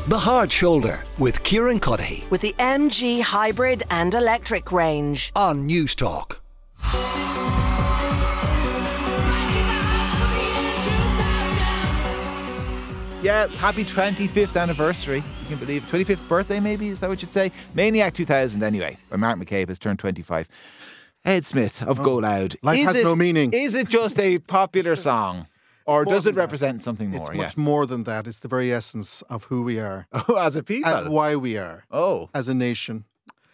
The Hard Shoulder with Kieran Cuddihy With the MG hybrid and electric range. on News Talk. Yes, happy 25th anniversary. You can believe it. 25th birthday, maybe? Is that what you'd say? Maniac 2000, anyway, where Mark McCabe has turned 25. Ed Smith of Go Loud. Life has no meaning. Is it just a popular song? Or does it represent something more? It's much more than that. It's the very essence of who we are. Oh, as a people? And why we are. Oh. As a nation.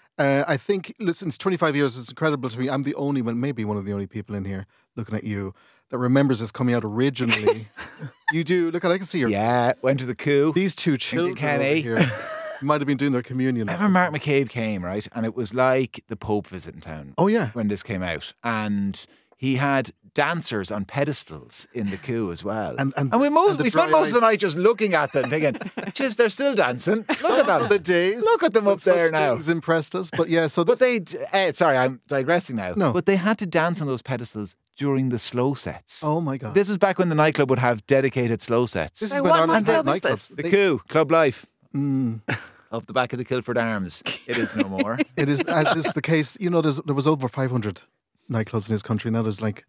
I think, listen, it's 25 years. It's incredible to me. I'm the only one, maybe one of the only people in here looking at you that remembers this coming out originally. You do. Look, I can see your... Yeah, went to the coup. These two children Kenny. over here might have been doing their communion. I remember Mark McCabe came, right? And it was like the Pope visiting town. Oh, yeah. When this came out. And he had dancers on pedestals in the coup as well. And we spent most of the night just looking at them thinking, just they're still dancing. Look at them. The days. Look at them up there now. Things impressed us. But yeah, so But sorry, I'm digressing now. No. But they had to dance on those pedestals during the slow sets. Oh my God. This was back when the nightclub would have dedicated slow sets. This is So when what Ireland had nightclub is nightclubs. this? The coup, Club Life. Mm. Up the back of the Kilford Arms. It is no more. It is, as is the case, you know, there was over 500 nightclubs in this country. Now there's like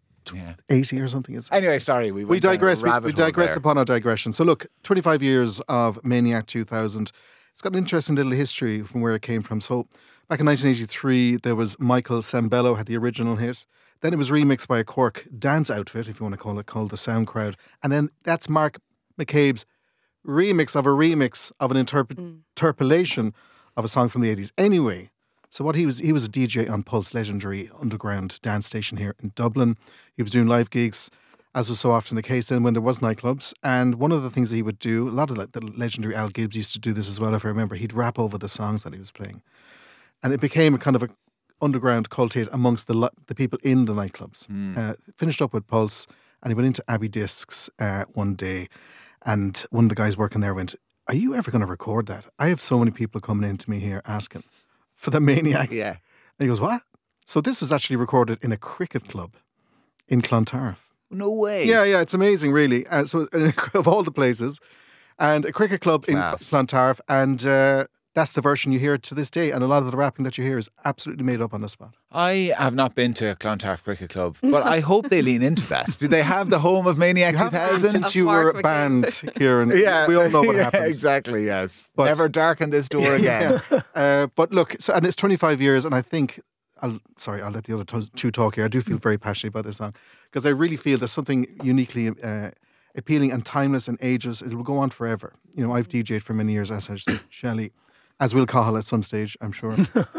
80 or something. Anyway, sorry. We digress. down a We rabbit hole digress there. upon our digression. So look, 25 years of Maniac 2000. It's got an interesting little history from where it came from. So back in 1983, there was Michael Sembello had the original hit. Then it was remixed by a Cork dance outfit, if you want to call it, called the Sound Crowd. And then that's Mark McCabe's remix of an interpolation of a song from the 80s. Anyway, so what he was a DJ on Pulse, legendary underground dance station here in Dublin. He was doing live gigs, as was so often the case then when there was nightclubs. And one of the things that he would do, a lot of the legendary Al Gibbs used to do this as well, if I remember, he'd rap over the songs that he was playing. And it became a kind of a underground cult hit amongst the people in the nightclubs. Finished up with Pulse, and he went into Abbey Discs one day, and one of the guys working there went, "Are you ever going to record that? I have so many people coming in to me here asking for the Maniac." Yeah. And he goes, "What?" So this was actually recorded in a cricket club in Clontarf. No way. Yeah, it's amazing, really. So of all the places, and a cricket club Class. in Clontarf, and that's the version you hear to this day. And a lot of the rapping that you hear is absolutely made up on the spot. I have not been to Clontarf Cricket Club, but I hope they lean into that. Do they have the home of Maniac You have been 2000? since Of you were Mark banned, Kieran. Yeah, We all know what yeah, happened. Exactly, yes. But- Never darken this door again. But look, and it's 25 years, and I think, I'll let the other two talk here. I do feel very passionate about this song, because I really feel there's something uniquely appealing and timeless and ageless. It will go on forever. You know, I've DJed for many years, as has Shelley, as will Cahill at some stage, I'm sure.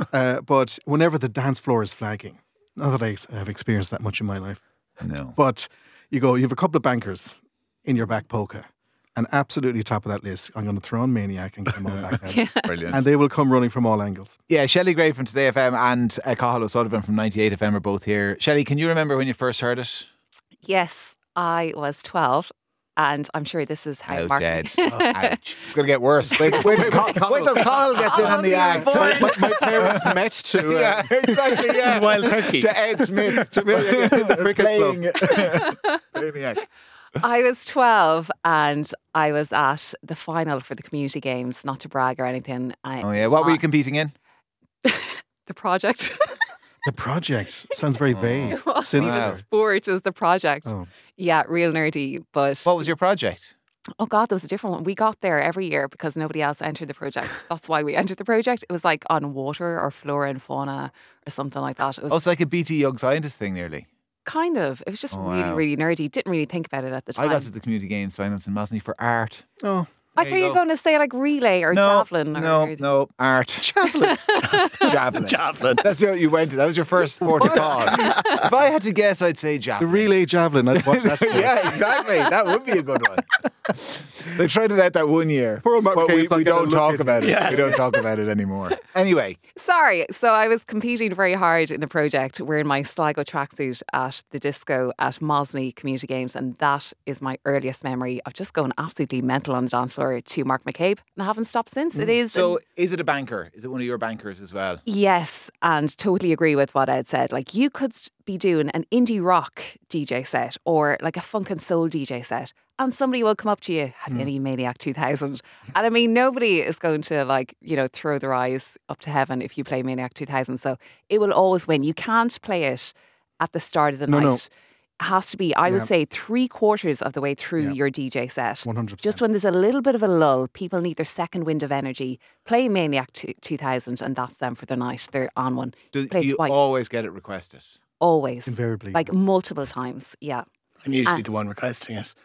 But whenever the dance floor is flagging, not that I have experienced that much in my life, No. but you have a couple of bankers in your back poker, and absolutely top of that list, I'm going to throw on Maniac and get them all back out. Brilliant. And they will come running from all angles. Yeah, Shelley Gray from Today FM and Cahill O'Sullivan from 98 FM are both here. Shelley, can you remember when you first heard it? Yes, I was 12, and I'm sure this is how Out Mark... dead. Ouch. It's going to get worse. Wait till Cahill gets in on the act. My parents met to Yeah, exactly, yeah. Wild turkey. To Ed Smith to playing Maniac. I was 12 and I was at the final for the community games, not to brag or anything. Oh yeah, what were you competing in? The project. The project sounds very vague. It wasn't Sinister. even sport, it was the project. Oh. Yeah, real nerdy. But What was your project? oh God, there was a different one. We got there every year because nobody else entered the project. That's why we entered the project. It was like on water or flora and fauna or something like that. It was Oh, it's like a BT Young Scientist thing nearly. kind of. It was just Oh, really, wow. really nerdy. Didn't really think about it at the I time. got to the Community Games finals in Mosney for art. Oh, I There thought you you were go. going to say like relay or No, javelin. no, art. Javelin. Javelin. That's what you went to. That was your first sport to call. If I had to guess, I'd say the javelin. relay javelin. I'd watch that. Yeah, exactly. That would be a good one. They tried it out that one year. Poor Mark but we McCabe's not don't gonna look talk at about it. it. We don't talk about it anymore. Anyway, Sorry. So I was competing very hard in the project, wearing my Sligo tracksuit at the disco at Mosney Community Games, and that is my earliest memory of just going absolutely mental on the dance floor. mentor to Mark McCabe, and I haven't stopped since. It is. So is it a banker? Is it one of your bankers as well? Yes, and totally agree with what Ed said. Like, you could be doing an indie rock DJ set or like a funk and soul DJ set, and somebody will come up to you, have you any Maniac 2000? And I mean, nobody is going to, like, you know, throw their eyes up to heaven if you play Maniac 2000. So it will always win. You can't play it at the start of the night. No. It has to be, I would say, 3/4 of the way through your DJ set. 100%. Just when there's a little bit of a lull, people need their second wind of energy. Play Maniac 2000 and that's them for the night. They're on one. Do Play it you twice. always get it requested? Always. Invariably. Like multiple times, yeah. I'm usually the one requesting it.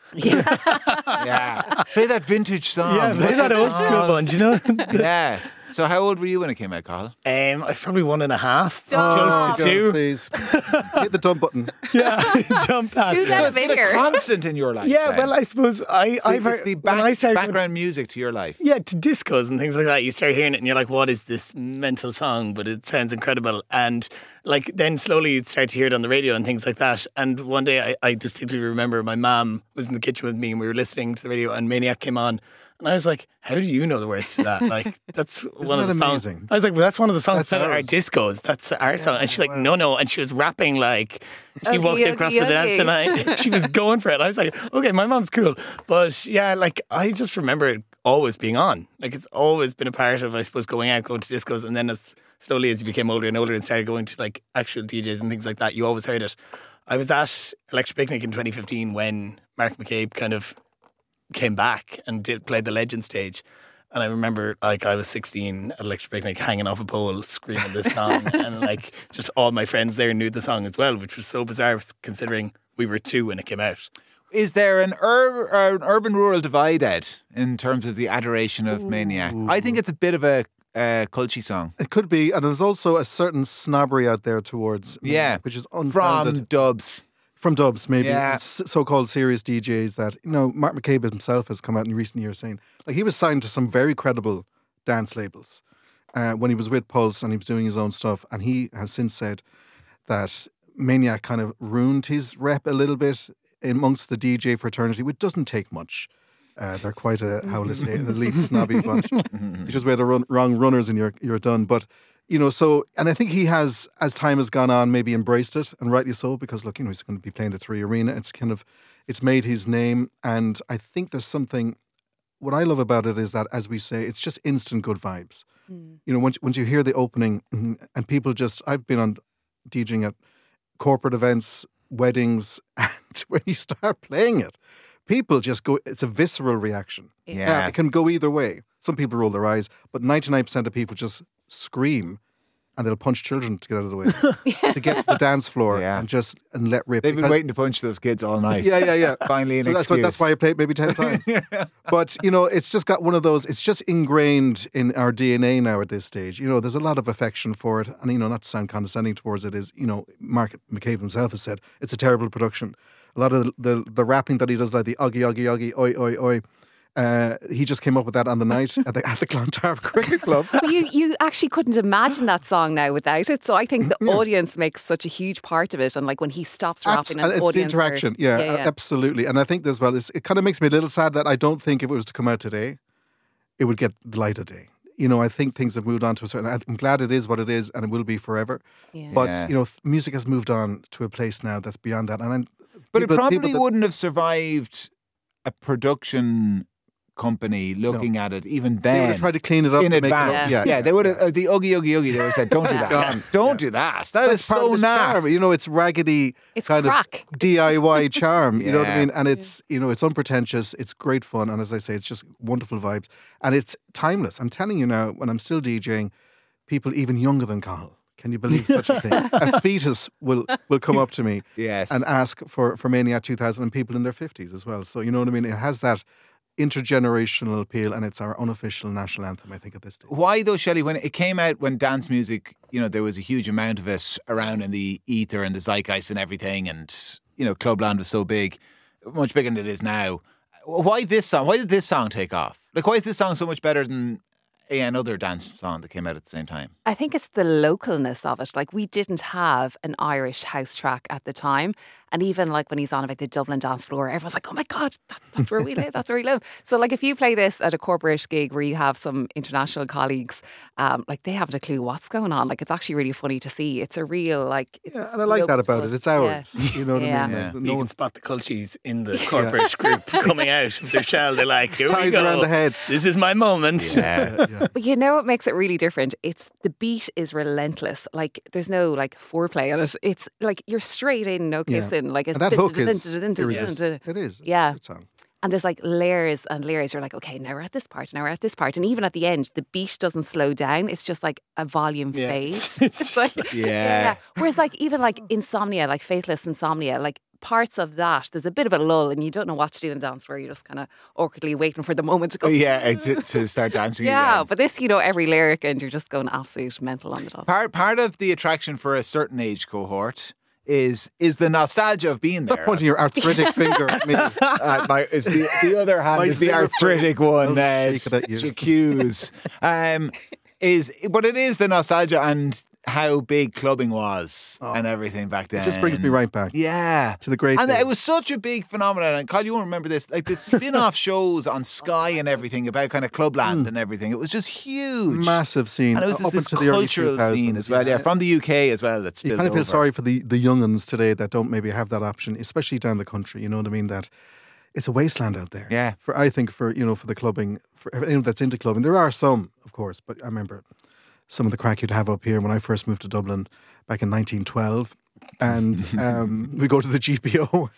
Yeah. Play that vintage song. Yeah, play that old school one, do you know? Yeah. So how old were you when it came out, Cathal? I was probably 1.5. Stop. Close to 2. Please. Hit the dump button. Yeah, jump that. Who let So him it's in been a here? constant in your life. Yeah, then. well, I suppose I've it's the when I started going- background music to your life. Yeah, to discos and things like that. You start hearing it and you're like, what is this mental song? But it sounds incredible. And like then slowly you'd start to hear it on the radio and things like that. And one day I distinctly remember my mum was in the kitchen with me and we were listening to the radio and Maniac came on. And I was like, how do you know the words to that? Like, that's one of the that songs. amazing? I was like, well, that's one of the songs That's that are ours. discos. That's our song. And she's like, no. And she was rapping like, she Oogie, walked oogie, across for the dance oogie. tonight. She was going for it. I was like, okay, my mom's cool. But yeah, like, I just remember it always being on. Like, it's always been a part of, I suppose, going out, going to discos. And then as slowly as you became older and older and started going to like actual DJs and things like that, you always heard it. I was at Electric Picnic in 2015 when Mark McCabe kind of came back and played the Legend stage. And I remember, like, I was 16 at Electric Picnic hanging off a pole screaming this song. And, like, just all my friends there knew the song as well, which was so bizarre considering we were 2 when it came out. Is there an urban-rural divide, Ed, in terms of the adoration of Maniac? I think it's a bit of a culty song. It could be. And there's also a certain snobbery out there towards Yeah. which is From unfounded. dubs. From dubs, maybe. Yeah. So-called serious DJs that, you know, Mark McCabe himself has come out in recent years saying, like, he was signed to some very credible dance labels when he was with Pulse and he was doing his own stuff. And he has since said that Maniac kind of ruined his rep a little bit amongst the DJ fraternity, which doesn't take much. They're quite how will I say, an elite snobby bunch. You just wear the wrong runners and you're done. But, you know, so, and I think he has, as time has gone on, maybe embraced it, and rightly so, because look, you know, he's going to be playing the 3 Arena. It's kind of, it's made his name. And I think there's something, what I love about it is that, as we say, it's just instant good vibes. You know, once you hear the opening and people just, I've been on DJing at corporate events, weddings, and when you start playing it, people just go, it's a visceral reaction. Yeah. It can go either way. Some people roll their eyes, but 99% of people just scream and they'll punch children to get out of the way, to get to the dance floor Yeah. and let rip. They've been Because- waiting to punch those kids all night. Yeah. Finally an So excuse. that's why I played maybe 10 times. But, you know, it's just got one of those, it's just ingrained in our DNA now at this stage. You know, there's a lot of affection for it. And, you know, not to sound condescending towards it, is, you know, Mark McCabe himself has said it's a terrible production. A lot of the rapping that he does, like the oggy, oggy, oggy, oi, oi, oi. He just came up with that on the night at the Clontarf Cricket Club. Well, you actually couldn't imagine that song now without it. So I think the audience makes such a huge part of it. And like when he stops rapping, and the it's the audience interaction. Absolutely. And I think as well, it kind of makes me a little sad that I don't think if it was to come out today, it would get the light of day. You know, I think things have moved on to a certain. I'm glad it is what it is, and it will be forever. Yeah. But Yeah. you know, music has moved on to a place now that's beyond that. And But it people probably that- wouldn't have survived a production company looking at it even They would then. have tried to clean it up in to make it look- advance. Yeah, they would have, the Oogie Oogie Oogie, they would have said, don't do that. gone. Don't do that. That is That's part so of its charm. naff. You know, it's raggedy It's kind crack. of DIY charm. You know what I Yeah. mean? And it's, you know, it's unpretentious. It's great fun. And as I say, it's just wonderful vibes. And it's timeless. I'm telling you now, when I'm still DJing, people even younger than Cathal, can you believe such a thing? A fetus will come up to me Yes. and ask for Maniac 2000, and people in their 50s as well. So, you know what I mean? It has that intergenerational appeal, and it's our unofficial national anthem, I think, at this stage. Why though, Shelley, when it came out, when dance music, you know, there was a huge amount of it around in the ether and the zeitgeist and everything, and, you know, Clubland was so big, much bigger than it is now. Why this song? Why did this song take off? Like, why is this song so much better than another dance song that came out at the same time? I think it's the localness of it. Like, we didn't have an Irish house track at the time. And even like when he's on about the Dublin dance floor, everyone's like, oh my God, that's where we live. That's where we live. So like if you play this at a corporate gig where you have some international colleagues, like they haven't a clue what's going on. Like, it's actually really funny to see. It's a real like... It's and I like that about it. It's ours. Yeah. You know what I mean? Yeah. Like, You can spot the culties in the corporate group coming out of their shell. They're like, here we Ties go. around the head. This is my moment. Yeah. But you know what makes it really different? It's the beat is relentless. Like, there's no like foreplay on it. It's like you're straight in, no Yeah. kissing. Like, it's And that hook is irresistible. It is. It's Yeah. a good song. And there's like layers and layers. You're like, okay, now we're at this part, now we're at this part. And even at the end, the beat doesn't slow down. It's just like a volume Yeah. fade. It's just like, Yeah. Whereas like even like Insomnia, like Faithless Insomnia, like parts of that, there's a bit of a lull and you don't know what to do in dance where you're just kind of awkwardly waiting for the moment to go. Yeah, to start dancing Yeah, again. but this, you know, every lyric and you're just going absolute mental on the dance. Part of the attraction for a certain age cohort is the nostalgia of being Stop there. pointing your arthritic finger at me. It's the other hand My is the zero arthritic one. I'll shake it at you. J'accuse. But it is the nostalgia and how big clubbing was and everything back then. It just brings me right back. Yeah. To the great And days. it was such a big phenomenon. And Kyle, you won't remember this. Like the spin-off shows on Sky and everything about kind of Clubland and everything. It was just huge. Massive scene. And it was up this into the early cultural 2000s, scene as well. Yeah, from the UK as well. That You spilled kind of feel over. sorry for the young'uns today that don't maybe have that option, especially down the country. You know what I mean? That it's a wasteland out there. Yeah. I think for the clubbing, for anyone that's into clubbing, there are some, of course, but I remember some of the crack you'd have up here when I first moved to Dublin back in 1912. And we go to the GPO.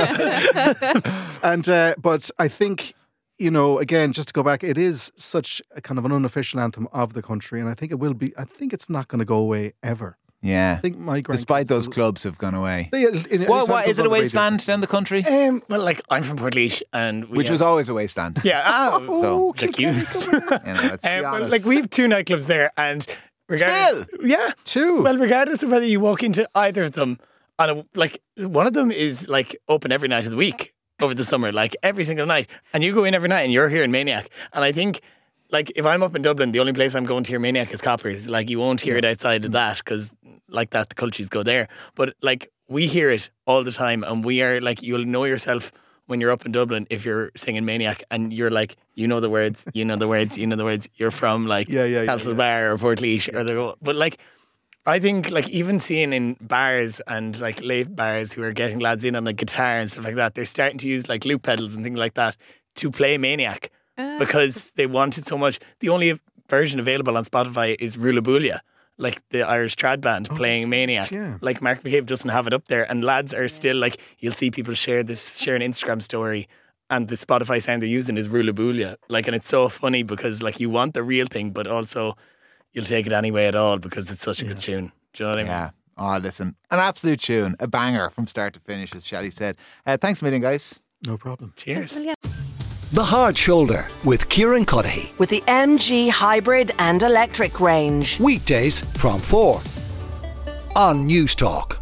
But I think, you know, again, just to go back, it is such a kind of an unofficial anthem of the country. And I think I think it's not going to go away ever. Yeah. I think my grandkids Despite those will- clubs have gone away. What Is it a wasteland down the country? well, like I'm from Portlaoise and we Which was always a wasteland. yeah. So, Like you. you know, let's be Well, honest. like we have 2 nightclubs there, and regardless, yeah, 2. Well, regardless of whether you walk into either of them, one of them is like open every night of the week over the summer, like every single night, and you go in every night, and you're hearing Maniac, and I think. Like, if I'm up in Dublin, the only place I'm going to hear Maniac is Coppers. Like, you won't hear it outside of that because, like that, the cultures go there. But, like, we hear it all the time and we are, like, you'll know yourself when you're up in Dublin if you're singing Maniac and you're like, you know the words, you know the words, you know the words. You're from, like, Castlebar or Portlaoise or But, like, I think, like, even seeing in bars and, like, late bars who are getting lads in on a guitar and stuff like that, they're starting to use, like, loop pedals and things like that to play Maniac. Because they want it so much. The only version available on Spotify is Rulabulia, like the Irish trad band playing Maniac. yeah. Like Mark McCabe doesn't have it up there, and lads are still like, you'll see people share an Instagram story, and the Spotify sound they're using is Rulabulia. Like, and it's so funny because like you want the real thing, but also you'll take it anyway at all because it's such a good tune. Do you know what I mean? Yeah. Oh, listen. An absolute tune. A banger from start to finish, as Shelley said. Thanks a million, guys. No problem. Cheers. The Hard Shoulder with Kieran Cuddihy. With the MG hybrid and electric range. Weekdays from 4 on News Talk.